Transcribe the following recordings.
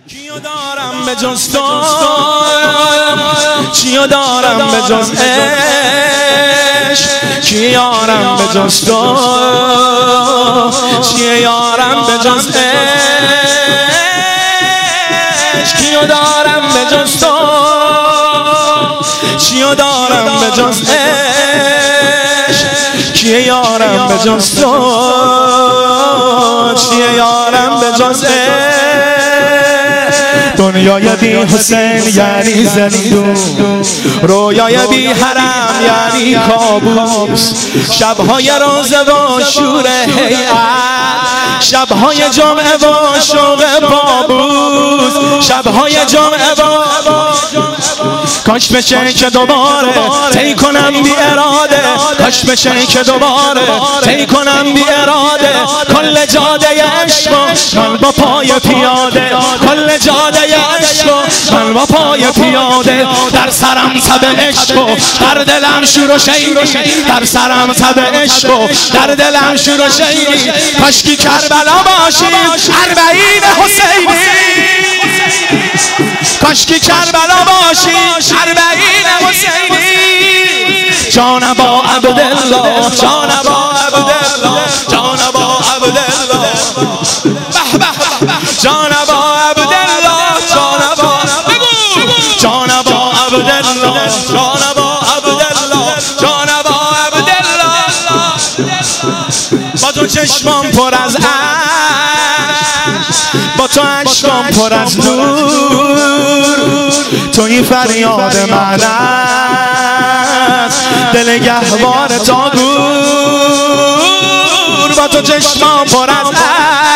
کیو دارم به جز تو، چیو دارم به جز عشق، کی یارم به جز تو، چیه یارم به جز عشق، کیو دارم به جز تو، چیو دارم به جز عشق، کیه یارم به جز تو، چیه یارم به جز عشق. دنیای بی حسین یعنی زندون، رویای بی حرم یعنی کابوس، شبهای روزه و شور هیئت، شبهای جمعه و شوق بابوس، شبهای جمعه و کاش بشه که دوباره طی کنم بی اراده، کاش بشه که دوباره طی کنم بی اراده، کل جاده عشق من با پای پیاده، کل جاده عشق من با پای پیاده، در سرم تب عشق و در دلم شور و شیری، در سرم تب عشق و در دلم شور و شیری، کاشکی کربلا باشیم اربعین حسینی، کاشکی کربلا باشیم اربعین حسینی، جانبا عبدالله، جانبا عبدالله، جانبا عبدالله، به به جانبا عبدالله، جانبا بگو جانبا عبدالله، جانبا عبدالله، جانبا عبدالله. با تو چشمام پر از عشق، با تو عشقام پر از نور، توی فریاد من است دل گهوار تا گور، با تو چشمام پر از عشق،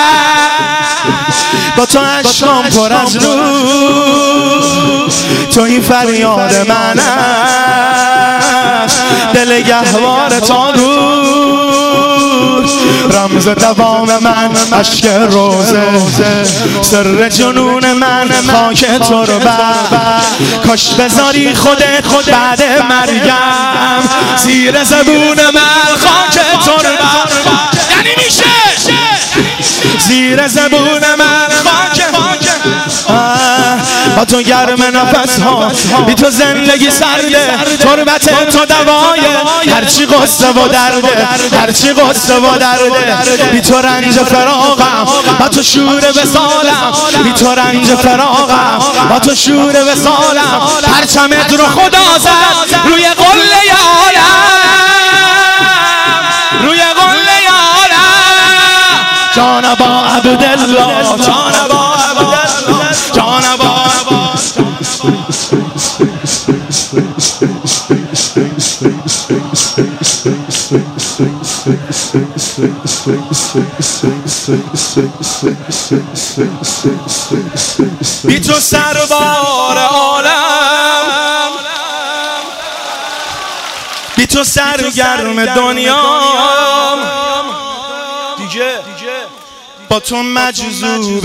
با تو عشقام پر از نور، توی فریاد من است دل گهوار تا گور، رمز دوام من اشک روزه، سر جنون من خاک تربت، کاش بذاری خودت بعد مرگم زیر زبون من خاک تربت، یعنی میشه زیر زبون من خاک، با تو گرم نفس ها، بی تو زندگی سرده، تربت تو دوایه هرچی قصه و درده، هرچی قصه و درده، بی تو رنج فراغم، با تو شور وصالم، بی تو رنج فراغم، با تو شور وصالم، پرچمت رو خدا زد روی قله عالم، روی قله عالم، جانبا عبدالله، جانبا عبدالله، جانبا بی تو سربار عالم، بی تو سرگرم دنیا، دیگه با تو مجذوب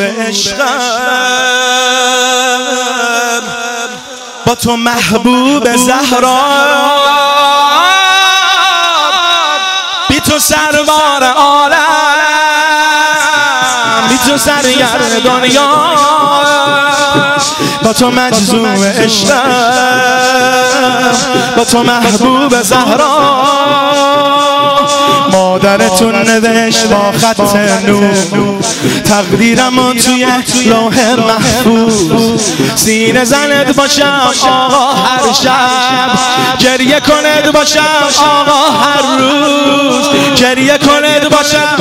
عشقم، با تو محبوب زهرا، بی تو سربار عالم، بی تو سرگرم دنیا، با تو مجذوب عشقم، با تو محبوب زهرا، مادرتون نوشت با خط نور تقدیرمو توی لوح محفوظ، سینه زنت باشم آقا هر شب، گریه کنت باشم آقا هر روز، گریه کنت باشم،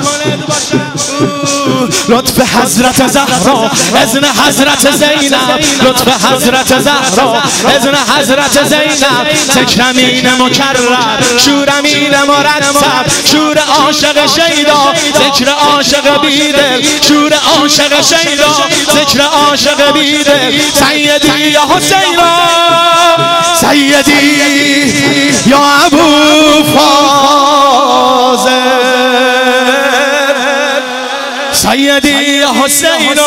لطف حضرت زهرا اذن حضرت زینب، لطف حضرت زهرا اذن حضرت زینب، تکرمین مکرر شورمین مرتب، شور عاشق شیدا ذکر عاشق بیدل، شور عاشق شیدا ذکر عاشق بیدل، سیدی یا حسین، سیدی یا ابو فاضل، سیدی یا حسین،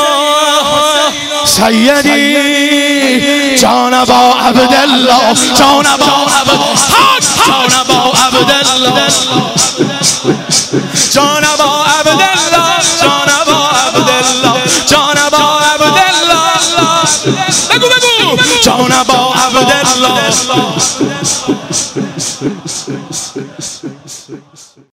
سیدی جانبا عبدالله، جانبا عبدالله، جانبا عبدالله، جانبا عبدالله، جانبا عبدالله، جانبا عبدالله. بگو جان با عبدالله